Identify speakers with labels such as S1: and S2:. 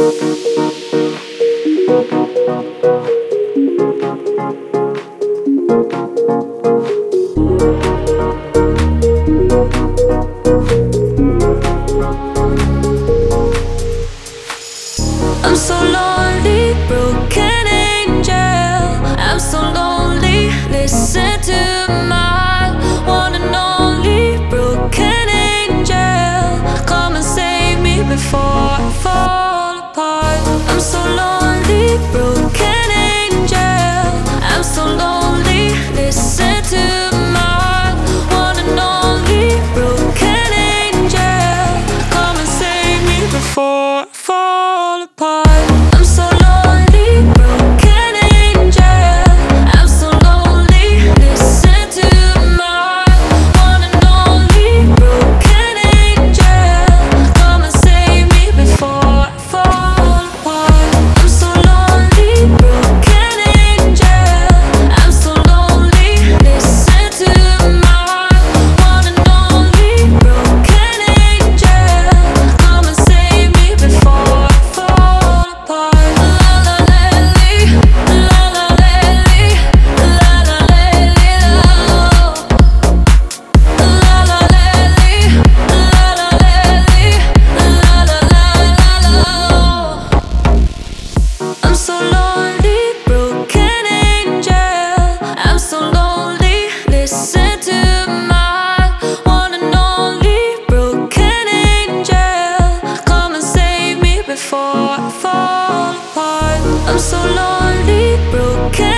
S1: I'm so lonely, broken angel. I'm so lonely, listen to my one and only broken angel. Come and save me before I fall apart. I'm so lonely, broken angel. I'm so lonely, listen to my one and only broken angel. Come and save me before I fall apart. I'm so lonely, broken angel. I'm so lonely, listen to my one and only broken angel. Come and save me before I fall apart. I'm so lonely, broken angel. I'm so lonely, listen to my one and only broken angel. Come and save me before I fall apart. La la la la la la la I'm so lonely, broken angel. I'm so lonely, listen to my one and only broken angel. Come and save me before I fall apart. I'm so lonely, broken